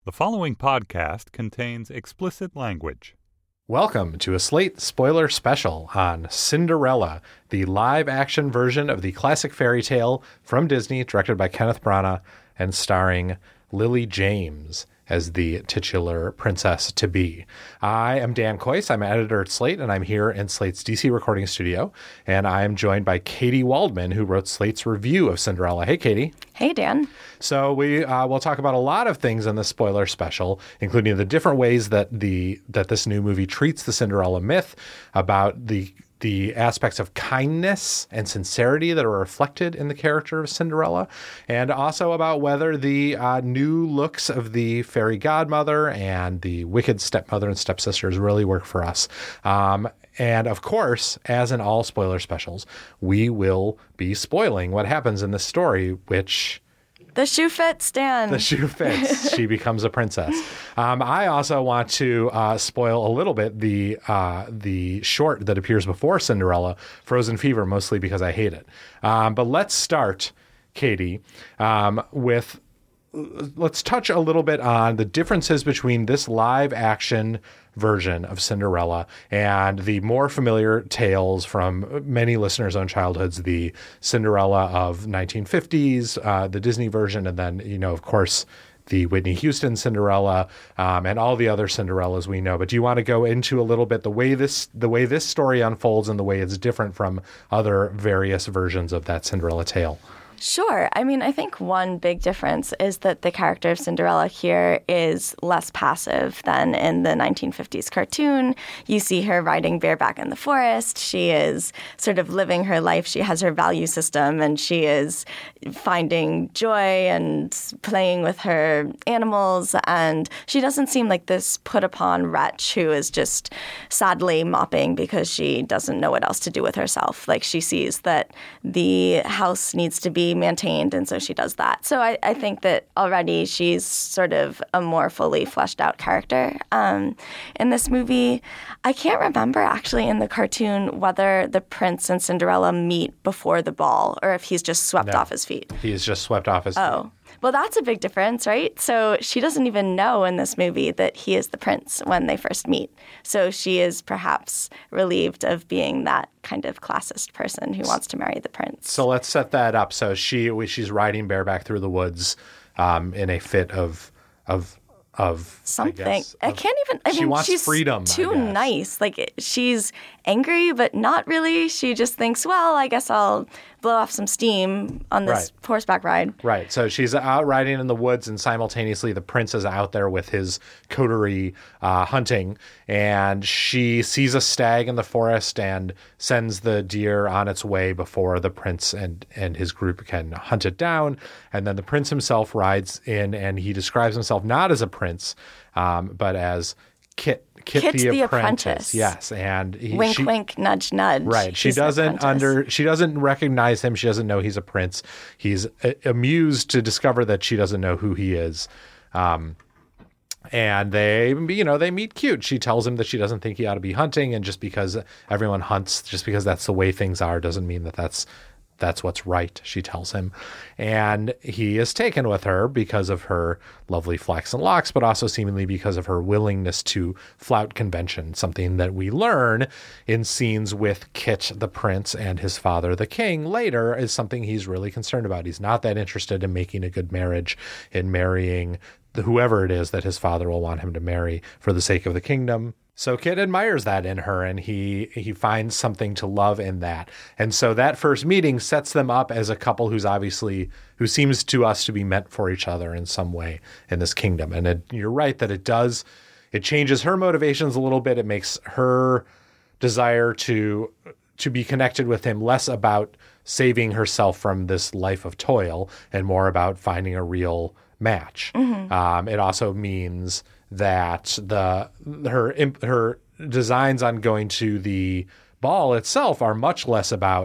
The following podcast contains explicit language. Welcome to a Slate spoiler special on Cinderella, the live-action version of the classic fairy tale from Disney, directed by Kenneth Branagh and starring Lily James as the titular princess-to-be. I am Dan Kois. I'm an editor at Slate, and I'm here in Slate's DC recording studio. And I am joined by Katie Waldman, who wrote Slate's review of Cinderella. Hey, Katie. Hey, Dan. So we'll talk about a lot of things in this spoiler special, including the different ways that this new movie treats the Cinderella myth, about the aspects of kindness and sincerity that are reflected in the character of Cinderella, and also about whether the new looks of the fairy godmother and the wicked stepmother and stepsisters really work for us. And of course, as in all spoiler specials, we will be spoiling what happens in this story, which... The shoe fits, Dan. The shoe fits. She becomes a princess. I also want to spoil a little bit the short that appears before Cinderella, Frozen Fever, mostly because I hate it. But let's start, Katie, let's touch a little bit on the differences between this live action version of Cinderella and the more familiar tales from many listeners' own childhoods, the Cinderella of 1950s, the Disney version, and then, of course, the Whitney Houston Cinderella, and all the other Cinderellas we know. But do you want to go into a little bit the way this story unfolds and the way it's different from other various versions of that Cinderella tale? Sure. I mean, I think one big difference is that the character of Cinderella here is less passive than in the 1950s cartoon. You see her riding bareback in the forest. She is sort of living her life. She has her value system, and she is finding joy and playing with her animals. And she doesn't seem like this put-upon wretch who is just sadly mopping because she doesn't know what else to do with herself. Like, she sees that the house needs to be maintained, and so she does that. So I think that already she's sort of a more fully fleshed out character in this movie. I can't remember actually in the cartoon whether the prince and Cinderella meet before the ball or if he's just swept off his feet. He is just swept off his feet. Oh. Well, that's a big difference, right? So she doesn't even know in this movie that he is the prince when they first meet. So she is perhaps relieved of being that kind of classist person who wants to marry the prince. So let's set that up. So she's riding bareback through the woods in a fit of something. I can't even. I she mean, wants she's freedom. Too nice. Like, she's angry, but not really. She just thinks, well, I guess I'll blow off some steam on this horseback ride. Right. So she's out riding in the woods, and simultaneously the prince is out there with his coterie hunting, and she sees a stag in the forest and sends the deer on its way before the prince and his group can hunt it down. And then the prince himself rides in, and he describes himself not as a prince, but as Kit the apprentice. Yes, and wink, nudge, nudge. Right. She doesn't recognize him. She doesn't know he's a prince. He's amused to discover that she doesn't know who he is. And they meet cute. She tells him that she doesn't think he ought to be hunting, and just because everyone hunts, just because that's the way things are, doesn't mean that that's what's right, she tells him. And he is taken with her because of her lovely flaxen locks, but also seemingly because of her willingness to flout convention, something that we learn in scenes with Kit the prince and his father the king later is something he's really concerned about. He's not that interested in making a good marriage, in marrying whoever it is that his father will want him to marry for the sake of the kingdom. So Kit admires that in her, and he finds something to love in that. And so that first meeting sets them up as a couple who seems to us to be meant for each other in some way in this kingdom. And you're right that it changes her motivations a little bit. It makes her desire to be connected with him less about saving herself from this life of toil and more about finding a real match. Mm-hmm. It also means that her designs on going to the ball itself are much less about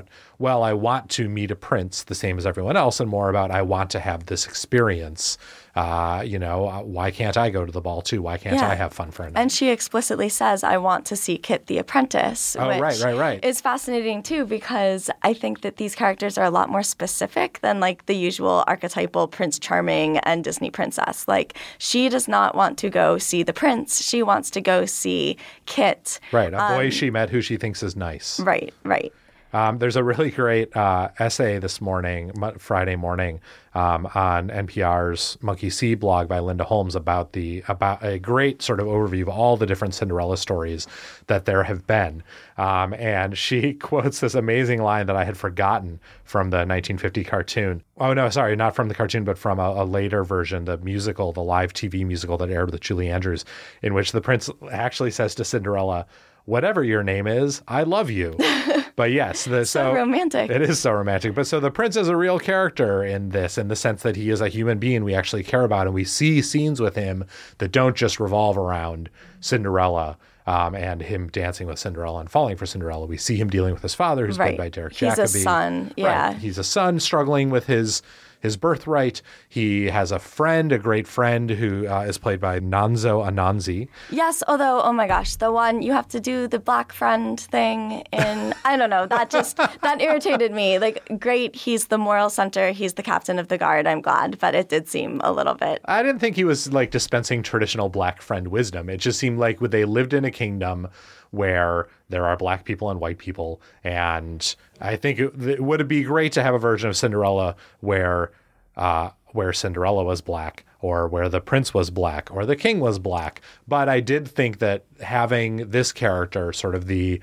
well, I want to meet a prince the same as everyone else, and more about I want to have this experience. Why can't I go to the ball too? Why can't I have fun for a night? And she explicitly says, I want to see Kit the Apprentice. Oh, which right. is fascinating too, because I think that these characters are a lot more specific than like the usual archetypal Prince Charming and Disney princess. Like, she does not want to go see the prince. She wants to go see Kit. Right. A boy she met who she thinks is nice. Right. There's a really great essay this morning, Friday morning, on NPR's Monkey See blog by Linda Holmes about a great sort of overview of all the different Cinderella stories that there have been. And she quotes this amazing line that I had forgotten from the 1950 cartoon. Oh, no, sorry, not from the cartoon, but from a later version, the musical, the live TV musical that aired with Julie Andrews, in which the prince actually says to Cinderella, "Whatever your name is, I love you." But yes, so romantic. It is so romantic. But so the prince is a real character in this, in the sense that he is a human being we actually care about, and we see scenes with him that don't just revolve around Cinderella and him dancing with Cinderella and falling for Cinderella. We see him dealing with his father, who's played by Derek Jacobi. He's a son, yeah. Right. He's a son struggling with his birthright. He has a great friend who is played by Nanzo Anansi. Yes, although, oh my gosh, the one, you have to do the black friend thing in, I don't know, that irritated me. Like, great, he's the moral center, he's the captain of the guard, I'm glad, but it did seem a little bit. I didn't think he was like dispensing traditional black friend wisdom. It just seemed like they lived in a kingdom where there are black people and white people. And I think it would be great to have a version of Cinderella where Cinderella was black, or where the prince was black, or the king was black. But I did think that having this character, sort of the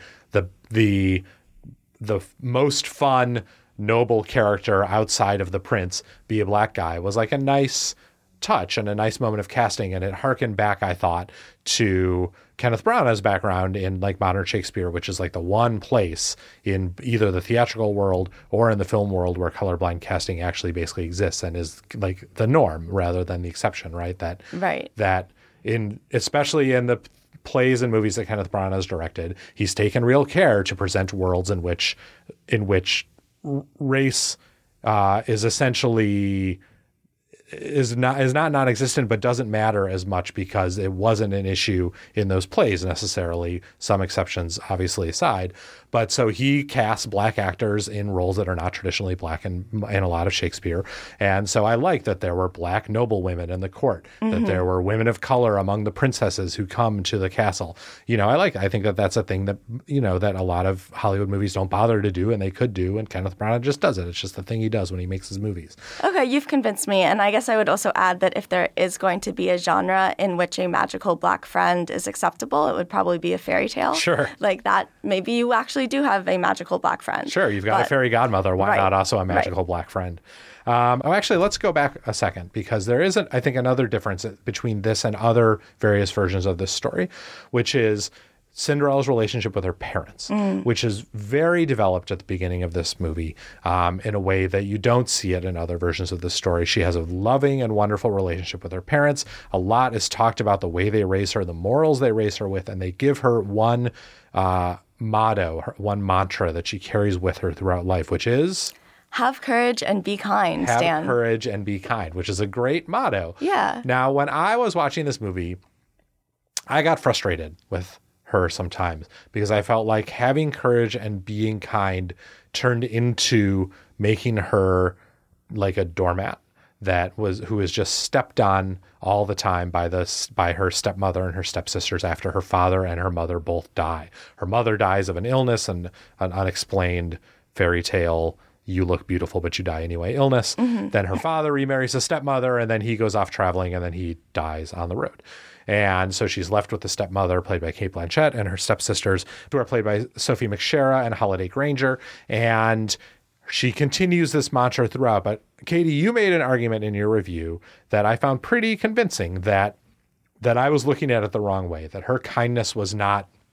most fun, noble character outside of the prince, be a black guy, was like a nice touch and a nice moment of casting. And it harkened back, I thought, to Kenneth Branagh's background in like modern Shakespeare, which is like the one place in either the theatrical world or in the film world where colorblind casting actually basically exists and is like the norm rather than the exception, right? That especially in the plays and movies that Kenneth Branagh has directed, he's taken real care to present worlds in which race is essentially is not non-existent, but doesn't matter as much because it wasn't an issue in those plays necessarily, some exceptions obviously aside. But so he casts black actors in roles that are not traditionally black in a lot of Shakespeare. And so I like that there were black noble women in the court, that there were women of color among the princesses who come to the castle. I think that that's a thing that, that a lot of Hollywood movies don't bother to do, and they could do. And Kenneth Branagh just does it. It's just the thing he does when he makes his movies. Okay, you've convinced me. And I guess I would also add that if there is going to be a genre in which a magical black friend is acceptable, it would probably be a fairy tale. Sure. Like that, maybe you actually do have a magical black friend. Sure, you've got a fairy godmother. Why not also a magical black friend? Actually, let's go back a second, because there isn't, I think, another difference between this and other various versions of this story, which is Cinderella's relationship with her parents, which is very developed at the beginning of this movie in a way that you don't see it in other versions of the story. She has a loving and wonderful relationship with her parents. A lot is talked about the way they raise her, the morals they raise her with, and they give her one motto, one mantra that she carries with her throughout life, which is... Have courage and be kind, Stan. Have courage and be kind, which is a great motto. Yeah. Now, when I was watching this movie, I got frustrated with her sometimes because I felt like having courage and being kind turned into making her like a doormat who was just stepped on all the time by her stepmother and her stepsisters after her father and her mother both die. Her mother dies of an illness and an unexplained fairy tale, you look beautiful but you die anyway illness. Then her father remarries a stepmother, and then he goes off traveling, and then he dies on the road. And so she's left with the stepmother, played by Cate Blanchett, and her stepsisters, who are played by Sophie McShera and Holiday Granger. And she continues this mantra throughout. But Katie, you made an argument in your review that I found pretty convincing, that I was looking at it the wrong way, that her kindness was not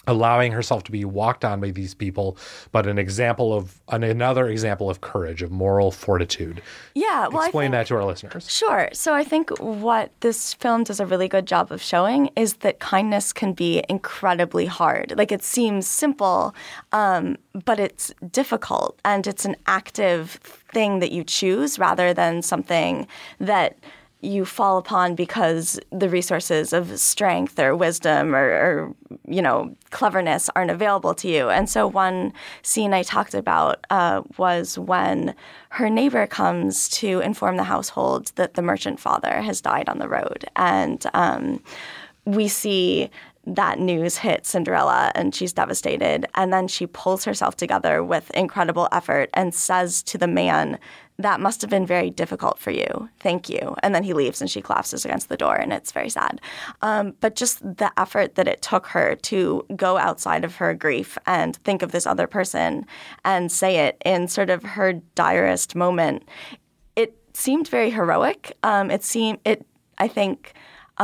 allowing herself to be walked on by these people, but another example of courage, of moral fortitude. Yeah, well, Explain that to our listeners. Sure. So I think what this film does a really good job of showing is that kindness can be incredibly hard. Like, it seems simple, but it's difficult, and it's an active thing that you choose rather than something that you fall upon because the resources of strength or wisdom or cleverness aren't available to you. And so one scene I talked about was when her neighbor comes to inform the household that the merchant father has died on the road. And we see that news hit Cinderella, and she's devastated. And then she pulls herself together with incredible effort and says to the man, "That must have been very difficult for you. Thank you." And then he leaves, and she collapses against the door, and it's very sad. But just the effort that it took her to go outside of her grief and think of this other person and say it in sort of her direst moment, it seemed very heroic. I think,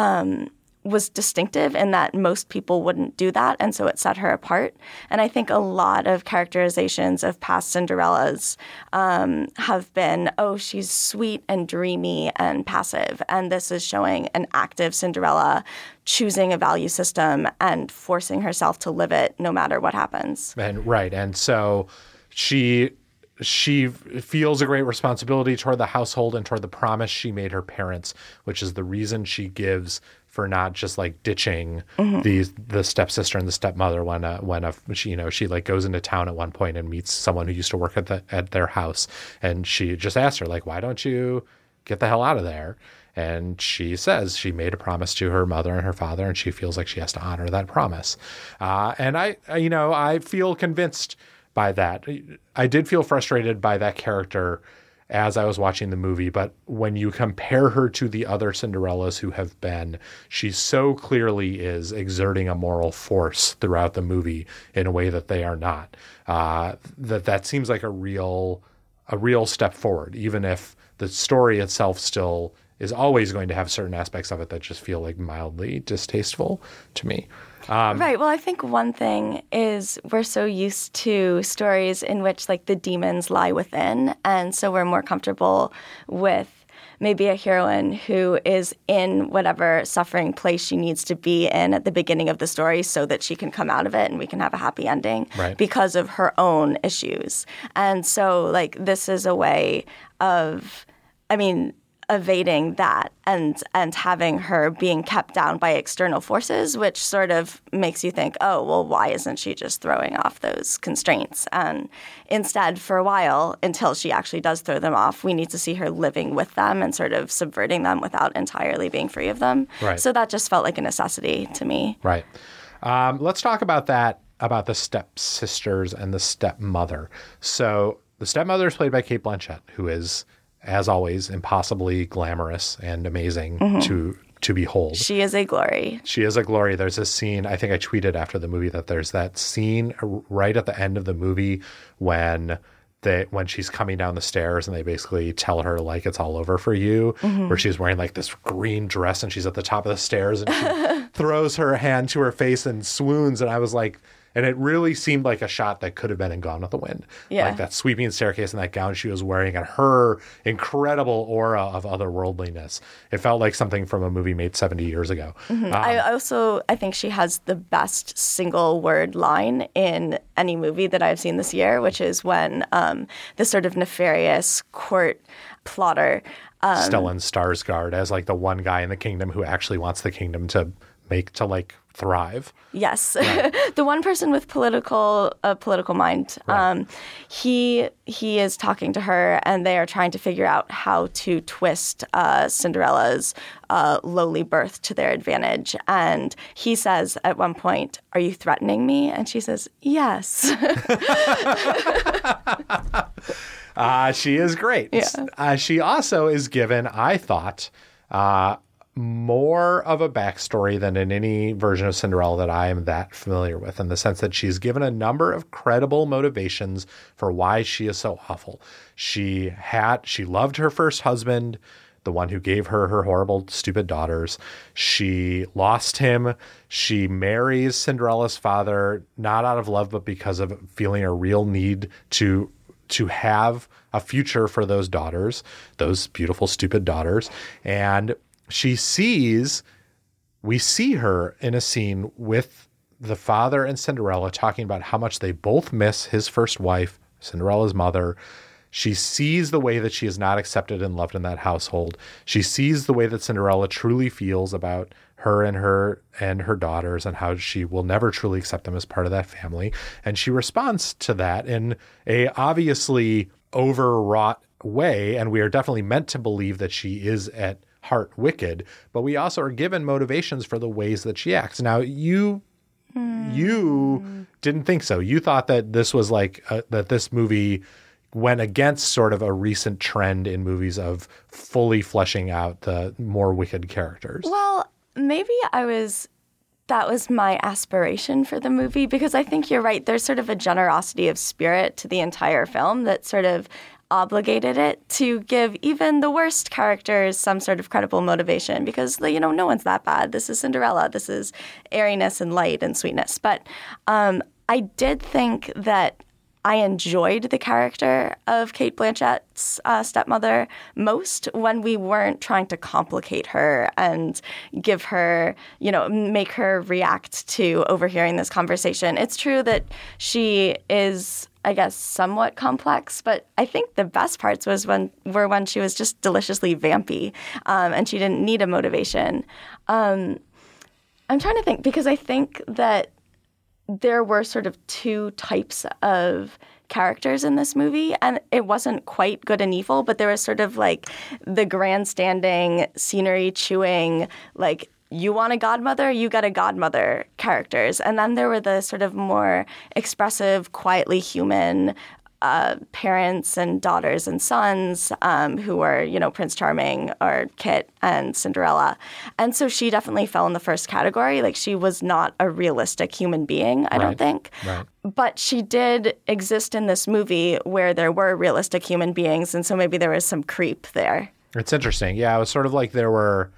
was distinctive in that most people wouldn't do that, and so it set her apart. And I think a lot of characterizations of past Cinderellas have been, oh, she's sweet and dreamy and passive, and this is showing an active Cinderella choosing a value system and forcing herself to live it no matter what happens. And so she feels a great responsibility toward the household and toward the promise she made her parents, which is the reason she gives for not just like ditching the stepsister and the stepmother when she like goes into town at one point and meets someone who used to work at their house, and she just asks her, like, why don't you get the hell out of there? And she says she made a promise to her mother and her father, and she feels like she has to honor that promise. And I feel convinced by that. I did feel frustrated by that character as I was watching the movie, but when you compare her to the other Cinderellas who have been, she so clearly is exerting a moral force throughout the movie in a way that they are not. That seems like a real step forward, even if the story itself still is always going to have certain aspects of it that just feel like mildly distasteful to me. Right. Well, I think one thing is we're so used to stories in which like the demons lie within. And so we're more comfortable with maybe a heroine who is in whatever suffering place she needs to be in at the beginning of the story so that she can come out of it and we can have a happy ending because of her own issues. And so like this is a way of, evading that and having her being kept down by external forces, which sort of makes you think, oh, well, why isn't she just throwing off those constraints? And instead, for a while, until she actually does throw them off, we need to see her living with them and sort of subverting them without entirely being free of them. Right. So that just felt like a necessity to me. Right. Let's talk about that, about the stepsisters and the stepmother. So the stepmother is played by Cate Blanchett, who is, as always, impossibly glamorous and amazing to behold. She is a glory. She is a glory. There's this scene, I think I tweeted after the movie, that there's that scene right at the end of the movie when she's coming down the stairs and they basically tell her like it's all over for you, where she's wearing like this green dress and she's at the top of the stairs and she throws her hand to her face and swoons. And I was like, and it really seemed like a shot that could have been in Gone with the Wind. Yeah. Like that sweeping staircase and that gown she was wearing and her incredible aura of otherworldliness. It felt like something from a movie made 70 years ago. I think she has the best single word line in any movie that I've seen this year, which is when this sort of nefarious court plotter Stellan Skarsgård as like the one guy in the kingdom who actually wants the kingdom to thrive. Yes. Right. The one person with political mind. Right. He is talking to her and they are trying to figure out how to twist Cinderella's lowly birth to their advantage. And he says at one point, "Are you threatening me?" And she says, "Yes." She is great. Yeah. She also is given, I thought, more of a backstory than in any version of Cinderella that I am that familiar with, in the sense that she's given a number of credible motivations for why she is so awful. She loved her first husband. the one who gave her her horrible, stupid daughters. She lost him. She marries Cinderella's father, not out of love, but because of feeling a real need to have a future for those daughters, those beautiful, stupid daughters. And we see her in a scene with the father and Cinderella talking about how much they both miss his first wife, Cinderella's mother. She sees the way that she is not accepted and loved in that household. She sees the way that Cinderella truly feels about her and her daughters, and how she will never truly accept them as part of that family. And she responds to that in a obviously overwrought way. And we are definitely meant to believe that she is at heart wicked, but we also are given motivations for the ways that she acts. Now, you didn't think so. You thought that this was that this movie went against sort of a recent trend in movies of fully fleshing out the more wicked characters. Well, maybe that was my aspiration for the movie, because I think you're right. There's sort of a generosity of spirit to the entire film that sort of obligated it to give even the worst characters some sort of credible motivation, because, no one's that bad. This is Cinderella. This is airiness and light and sweetness. But I did think that I enjoyed the character of Cate Blanchett's stepmother most when we weren't trying to complicate her and give her, make her react to overhearing this conversation. It's true that she is, I guess, somewhat complex, but I think the best parts were when she was just deliciously vampy, and she didn't need a motivation. I'm trying to think, because I think that there were sort of two types of characters in this movie, and it wasn't quite good and evil, but there was sort of like the grandstanding, scenery chewing, like, you want a godmother, you got a godmother characters. And then there were the sort of more expressive, quietly human parents and daughters and sons who were, Prince Charming or Kit and Cinderella. And so she definitely fell in the first category. Like, she was not a realistic human being, I don't think. Right. But she did exist in this movie where there were realistic human beings, and so maybe there was some creep there. It's interesting. Yeah, it was sort of like there were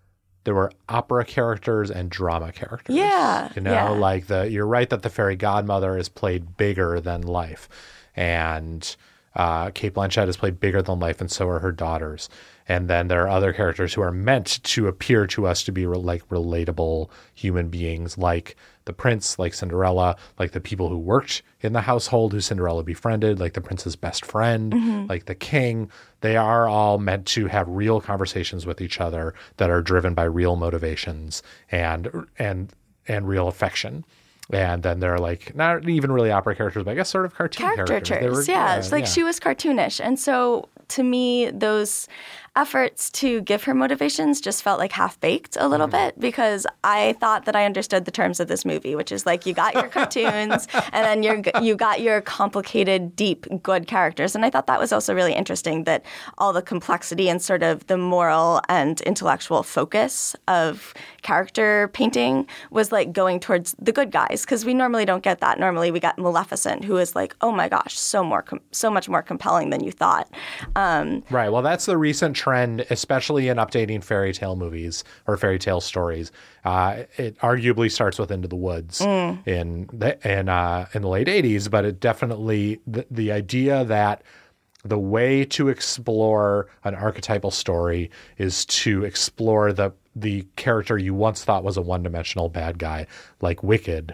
opera characters and drama characters. Yeah. You're right that the fairy godmother is played bigger than life. And Cate Blanchett is played bigger than life, and so are her daughters. And then there are other characters who are meant to appear to us to be relatable human beings, like the prince, like Cinderella, like the people who worked in the household who Cinderella befriended, like the prince's best friend, like the king. They are all meant to have real conversations with each other that are driven by real motivations and real affection. And then they're like, not even really opera characters, but I guess sort of cartoon characters. She was cartoonish. And so to me, those efforts to give her motivations just felt like half-baked a little bit, because I thought that I understood the terms of this movie, which is like, you got your cartoons and then you got your complicated, deep, good characters. And I thought that was also really interesting, that all the complexity and sort of the moral and intellectual focus of character painting was like going towards the good guys, because we normally don't get that. Normally we got Maleficent, who is like, oh my gosh, so much more compelling than you thought. Right. Well, that's the recent trend, especially in updating fairy tale movies or fairy tale stories. It arguably starts with Into the Woods in the late 80s, but it definitely the idea that the way to explore an archetypal story is to explore the character you once thought was a one-dimensional bad guy, like Wicked,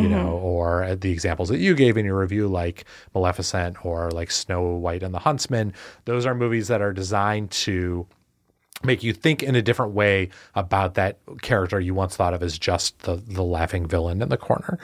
or the examples that you gave in your review, like Maleficent or like Snow White and the Huntsman. Those are movies that are designed to make you think in a different way about that character you once thought of as just the laughing villain in the corner.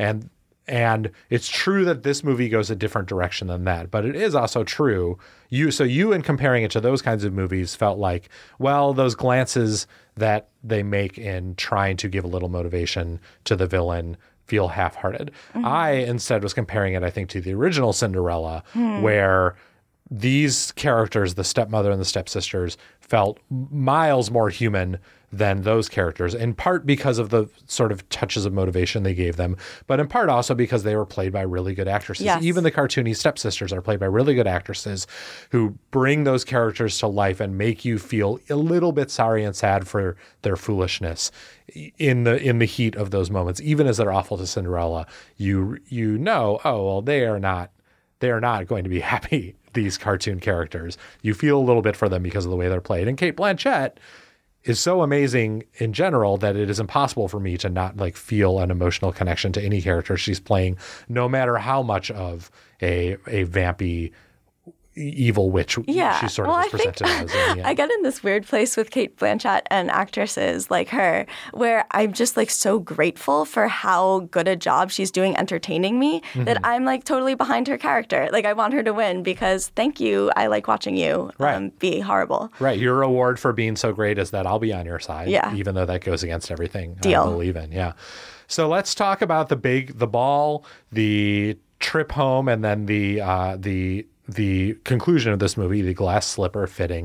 And it's true that this movie goes a different direction than that, but it is also true. You in comparing it to those kinds of movies felt like, well, those glances that they make in trying to give a little motivation to the villain feel half-hearted. I instead was comparing it, I think, to the original Cinderella, where these characters, the stepmother and the stepsisters, felt miles more human than those characters, in part because of the sort of touches of motivation they gave them, but in part also because they were played by really good actresses. Yes. Even the cartoony stepsisters are played by really good actresses who bring those characters to life and make you feel a little bit sorry and sad for their foolishness in the heat of those moments. Even as they're awful to Cinderella, you know, oh well, they are not going to be happy, these cartoon characters. You feel a little bit for them because of the way they're played. And Cate Blanchett is so amazing in general that it is impossible for me to not like feel an emotional connection to any character she's playing, no matter how much of a vampy evil witch she sort of is presented as. I get in this weird place with Cate Blanchett and actresses like her where I'm just like so grateful for how good a job she's doing entertaining me that I'm like totally behind her character. Like I want her to win because thank you. I like watching you be horrible. Right. Your reward for being so great is that I'll be on your side. Yeah. Even though that goes against everything Deal. I believe in. Yeah. So let's talk about the ball, the trip home, and then the conclusion of this movie, the glass slipper fitting.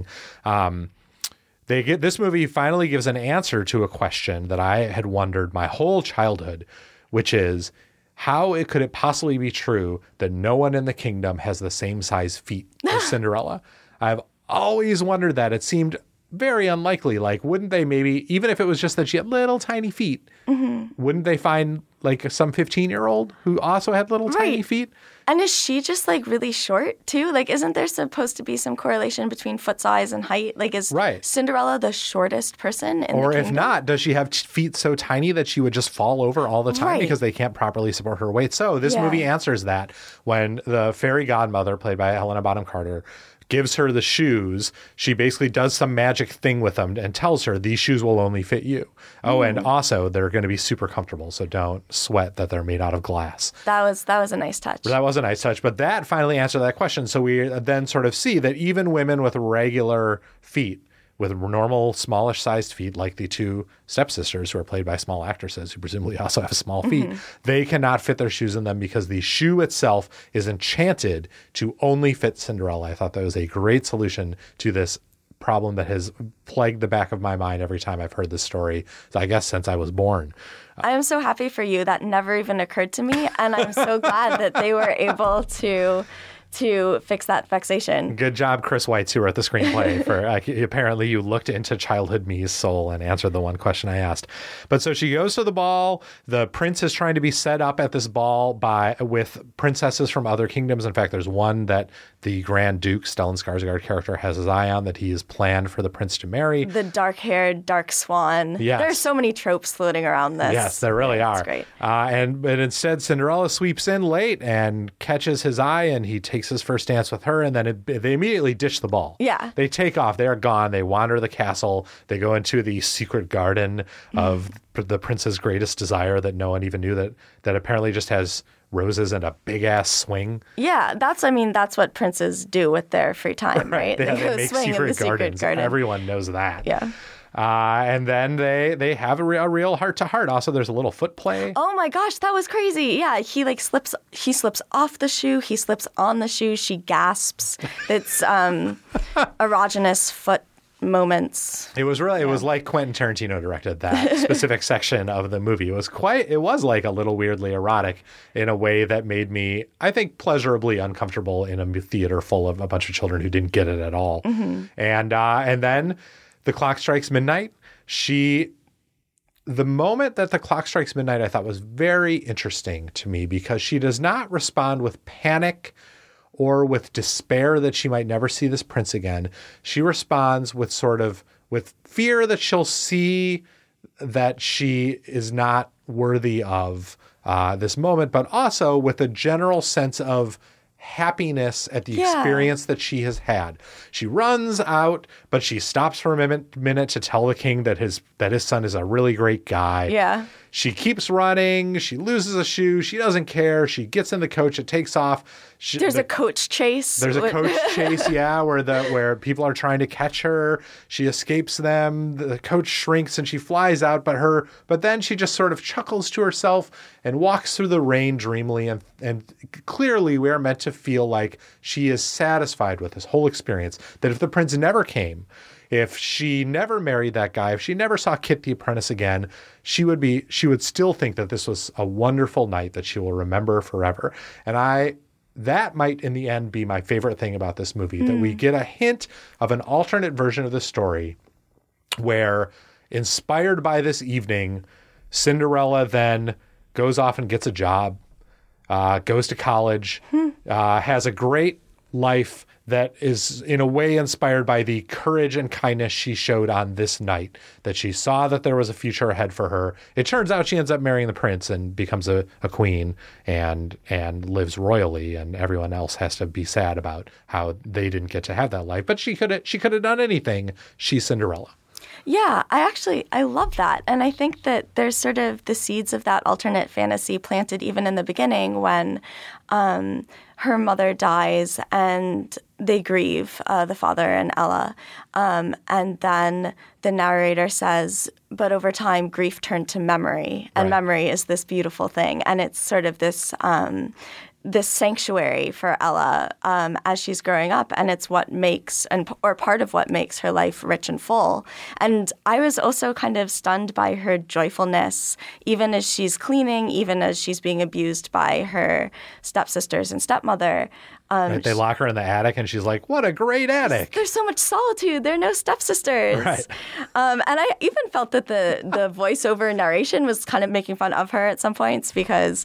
This movie finally gives an answer to a question that I had wondered my whole childhood, which is how could it possibly be true that no one in the kingdom has the same size feet as Cinderella? I've always wondered that. It seemed very unlikely. Like, wouldn't they maybe, even if it was just that she had little tiny feet, wouldn't they find like some 15-year-old who also had little tiny feet? And is she just like really short too? Like, isn't there supposed to be some correlation between foot size and height? Like, is Cinderella the shortest person in the kingdom? Or if not, does she have feet so tiny that she would just fall over all the time because they can't properly support her weight? So this movie answers that when the fairy godmother, played by Helena Bonham Carter, gives her the shoes. She basically does some magic thing with them and tells her these shoes will only fit you. Oh, and also they're going to be super comfortable, so don't sweat that they're made out of glass. That was a nice touch. That was a nice touch, but that finally answered that question. So we then sort of see that even women with regular feet, with normal, smallish sized feet, like the two stepsisters who are played by small actresses who presumably also have small feet, they cannot fit their shoes in them because the shoe itself is enchanted to only fit Cinderella. I thought that was a great solution to this problem that has plagued the back of my mind every time I've heard this story, I guess since I was born. I am so happy for you. That never even occurred to me, and I'm so glad that they were able to fix that vexation. Good job, Chris Weitz, who wrote the screenplay. For apparently you looked into childhood me's soul and answered the one question I asked. But so she goes to the ball. The prince is trying to be set up at this ball with princesses from other kingdoms. In fact, there's one that the Grand Duke, Stellan Skarsgård character, has his eye on that he has planned for the prince to marry. The dark-haired, dark swan. Yes. There are so many tropes floating around this. Yes, there really are. It's great. But instead, Cinderella sweeps in late and catches his eye, and he takes his first dance with her, and then they immediately ditch the ball. Yeah. They take off. They are gone. They wander the castle. They go into the secret garden of the prince's greatest desire that no one even knew that apparently just has roses and a big-ass swing. Yeah, that's what princes do with their free time, right? They make secret gardens. Everyone knows that. Yeah. And then they have a real heart-to-heart. Also, there's a little foot play. Oh my gosh, that was crazy. Yeah, he slips off the shoe, he slips on the shoe, she gasps. It's erogenous foot moments. It was like Quentin Tarantino directed that specific section of the movie. It was like a little weirdly erotic in a way that made me, I think, pleasurably uncomfortable in a theater full of a bunch of children who didn't get it at all. And then the clock strikes midnight. The moment that the clock strikes midnight, I thought was very interesting to me because she does not respond with panic or with despair that she might never see this prince again. She responds with with fear that she'll see that she is not worthy of this moment, but also with a general sense of happiness at the experience that she has had. She runs out, but she stops for a minute to tell the king that his son is a really great guy. Yeah. She keeps running. She loses a shoe. She doesn't care. She gets in the coach. It takes off. There's a coach chase. There's a coach chase, where people are trying to catch her. She escapes them. The coach shrinks and she flies out, but then she just sort of chuckles to herself and walks through the rain dreamily. And clearly we are meant to feel like she is satisfied with this whole experience, that if the prince never came, if she never married that guy, if she never saw Kit the Apprentice again, she would still think that this was a wonderful night that she will remember forever. And that might in the end be my favorite thing about this movie, that we get a hint of an alternate version of the story where, inspired by this evening, Cinderella then goes off and gets a job, goes to college, has a great life that is in a way inspired by the courage and kindness she showed on this night, that she saw that there was a future ahead for her. It turns out she ends up marrying the prince and becomes a queen and lives royally, and everyone else has to be sad about how they didn't get to have that life. But she could have done anything. She's Cinderella. Yeah, I love that. And I think that there's sort of the seeds of that alternate fantasy planted even in the beginning when her mother dies and they grieve, the father and Ella. And then the narrator says, but over time, grief turned to memory. And memory is this beautiful thing. And it's sort of this sanctuary for Ella as she's growing up, and it's what makes or part of what makes her life rich and full. And I was also kind of stunned by her joyfulness, even as she's cleaning, even as she's being abused by her stepsisters and stepmother. Right, they lock her in the attic, and she's like, "What a great attic!" There's so much solitude. There are no stepsisters. Right. And I even felt that the voiceover narration was kind of making fun of her at some points because,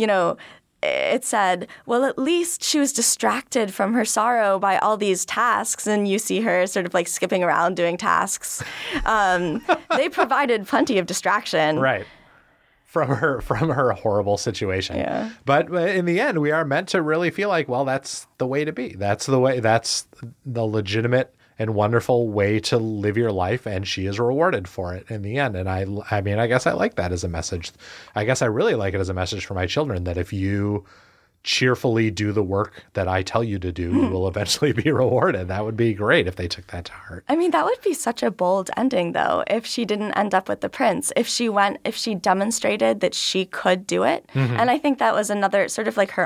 it said, well, at least she was distracted from her sorrow by all these tasks, and you see her sort of like skipping around doing tasks. They provided plenty of distraction. Right. From her horrible situation. Yeah. But in the end, we are meant to really feel like, well, that's the way to be. That's the legitimate and wonderful way to live your life, and she is rewarded for it in the end. And I mean, I guess I like that as a message. I guess I really like it as a message for my children, that if you cheerfully do the work that I tell you to do, you will eventually be rewarded. That would be great if they took that to heart. I mean, that would be such a bold ending, though, if she didn't end up with the prince, if she demonstrated that she could do it. And I think that was another sort of like her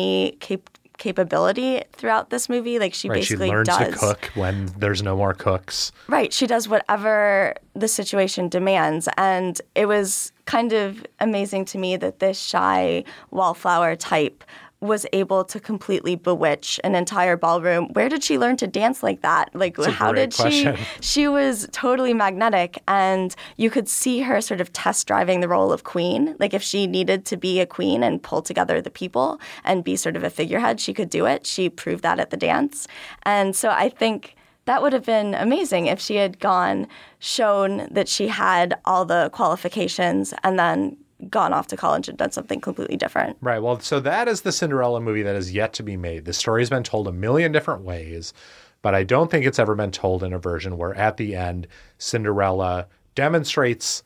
capability throughout this movie. Like she basically she learns does to cook when there's no more cooks. Right. She does whatever the situation demands. And it was kind of amazing to me that this shy wallflower type was able to completely bewitch an entire ballroom. Where did she learn to dance like that? Like, how did question. She was totally magnetic, and you could see her sort of test driving the role of queen. Like, if she needed to be a queen and pull together the people and be sort of a figurehead, she could do it. She proved that at the dance. And so I think that would have been amazing if she had shown that she had all the qualifications and then gone off to college and done something completely different. Right. Well, so that is the Cinderella movie that is yet to be made. The story's been told a million different ways, but I don't think it's ever been told in a version where at the end, Cinderella demonstrates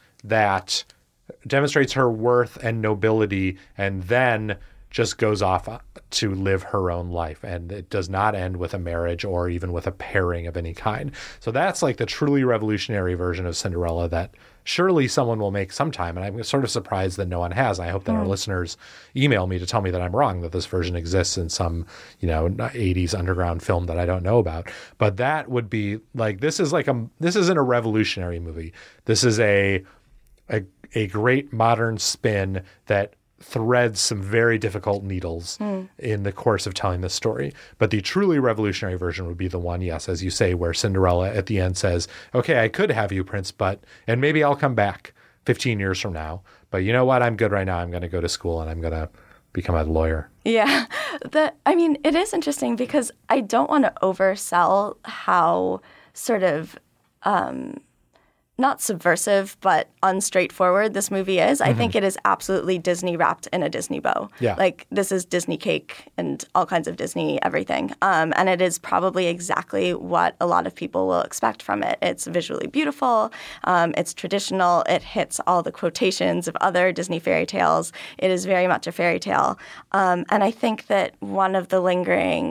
her worth and nobility, and then just goes off to live her own life. And it does not end with a marriage or even with a pairing of any kind. So that's like the truly revolutionary version of Cinderella that surely someone will make sometime. And I'm sort of surprised that no one has. I hope that our listeners email me to tell me that I'm wrong, that this version exists in some, 80s underground film that I don't know about. But that would be like, this isn't a revolutionary movie. This is a great modern spin that threads some very difficult needles in the course of telling this story. But the truly revolutionary version would be the one, yes, as you say, where Cinderella at the end says, okay, I could have you, Prince, and maybe I'll come back 15 years from now. But you know what? I'm good right now. I'm going to go to school and I'm going to become a lawyer. Yeah. It is interesting because I don't want to oversell how sort of not subversive, but unstraightforward this movie is. I think it is absolutely Disney wrapped in a Disney bow. Yeah. Like, this is Disney cake and all kinds of Disney everything. And it is probably exactly what a lot of people will expect from it. It's visually beautiful. It's traditional. It hits all the quotations of other Disney fairy tales. It is very much a fairy tale. And I think that one of the lingering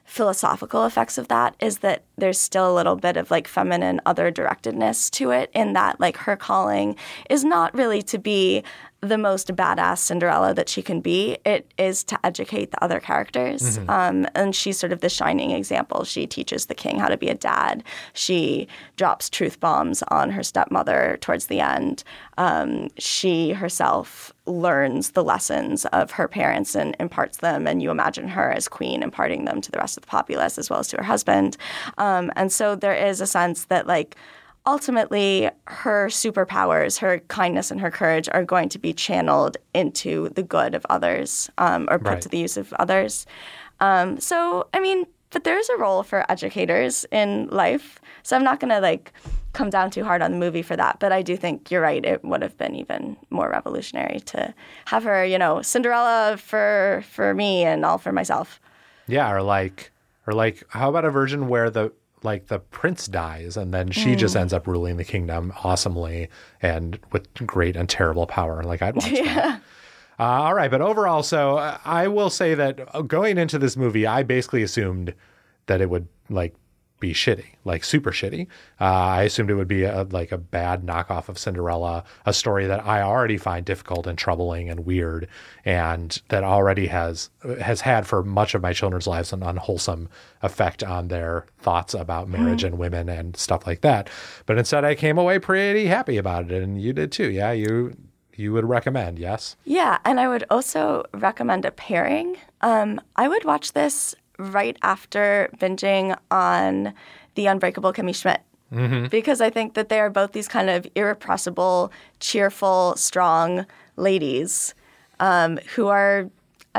philosophical effects of that is that there's still a little bit of like feminine other directedness to it, in that like her calling is not really to be the most badass Cinderella that she can be. It is to educate the other characters. And she's sort of the shining example. She teaches the king how to be a dad. She drops truth bombs on her stepmother towards the end. She herself learns the lessons of her parents and imparts them. And you imagine her as queen imparting them to the rest of the populace as well as to her husband. And so there is a sense that like, ultimately, her superpowers, her kindness and her courage are going to be channeled into the good of others, or put to the use of others. So, I mean, but there is a role for educators in life. So I'm not going to like come down too hard on the movie for that. But I do think you're right. It would have been even more revolutionary to have her, you know, Cinderella for me and all for myself. Yeah, or like, how about a version where the prince dies and then she just ends up ruling the kingdom awesomely and with great and terrible power. Like, I'd watch that. All right. But overall, so I will say that going into this movie, I basically assumed that it would like be shitty, like super shitty. I assumed it would be a bad knockoff of Cinderella, a story that I already find difficult and troubling and weird, and that already has had for much of my children's lives an unwholesome effect on their thoughts about marriage and women and stuff like that. But instead, I came away pretty happy about it, and you did too. Yeah, you would recommend, yes? Yeah, and I would also recommend a pairing. I would watch this right after binging on The Unbreakable Kimmy Schmidt. Because I think that they are both these kind of irrepressible, cheerful, strong ladies who are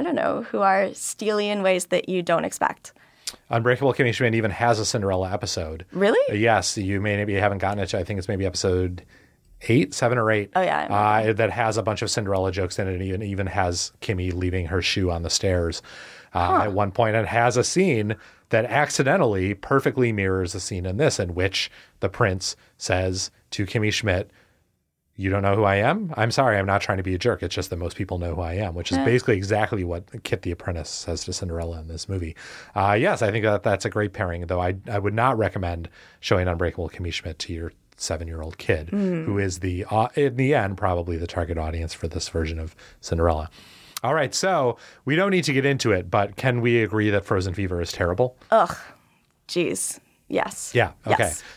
steely in ways that you don't expect. Unbreakable Kimmy Schmidt even has a Cinderella episode. Really? Yes. You maybe haven't gotten it to, I think it's maybe episode 7 or 8. Oh, yeah. That has a bunch of Cinderella jokes in it, and even has Kimmy leaving her shoe on the stairs at one point. And it has a scene that accidentally perfectly mirrors the scene in this, in which the prince says to Kimmy Schmidt, "You don't know who I am? I'm sorry, I'm not trying to be a jerk. It's just that most people know who I am," which is basically exactly what Kit the Apprentice says to Cinderella in this movie. Yes, I think that's a great pairing, though I would not recommend showing Unbreakable Kimmy Schmidt to your 7-year-old kid, who is in the end, probably the target audience for this version of Cinderella. All right, so we don't need to get into it, but can we agree that Frozen Fever is terrible? Ugh, geez. Yes. Yeah. Okay. Yes.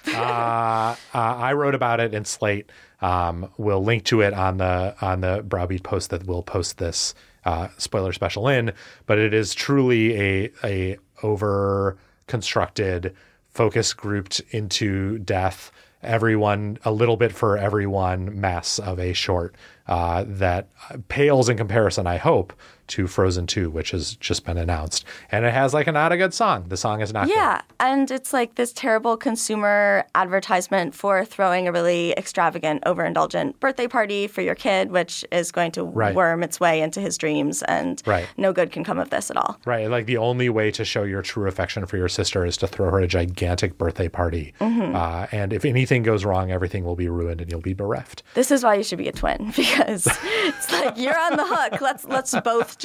I wrote about it in Slate. We'll link to it on the Browbeat post that we'll post this spoiler special in. But it is truly a over constructed, focus grouped into death, everyone, a little bit for everyone mess of a short that pales in comparison, I hope, to Frozen 2, which has just been announced. And it has like not a good song. The song is not good. Yeah, and it's like this terrible consumer advertisement for throwing a really extravagant, overindulgent birthday party for your kid, which is going to worm its way into his dreams, and no good can come of this at all. Right, like the only way to show your true affection for your sister is to throw her a gigantic birthday party. And if anything goes wrong, everything will be ruined and you'll be bereft. This is why you should be a twin, because it's like, you're on the hook. Let's both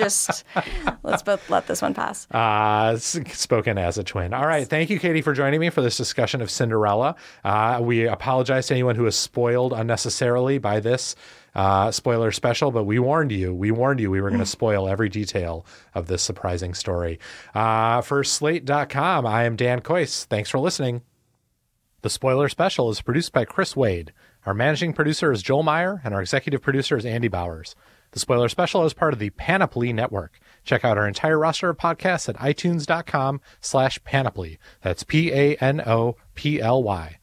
let this one pass. Spoken as a twin. All right. Thank you, Katie, for joining me for this discussion of Cinderella. We apologize to anyone who is spoiled unnecessarily by this spoiler special, but we warned you. We were going to spoil every detail of this surprising story. For Slate.com, I am Dan Kois. Thanks for listening. The spoiler special is produced by Chris Wade. Our managing producer is Joel Meyer, and our executive producer is Andy Bowers. The spoiler special is part of the Panoply Network. Check out our entire roster of podcasts at itunes.com/panoply. That's PANOPLY.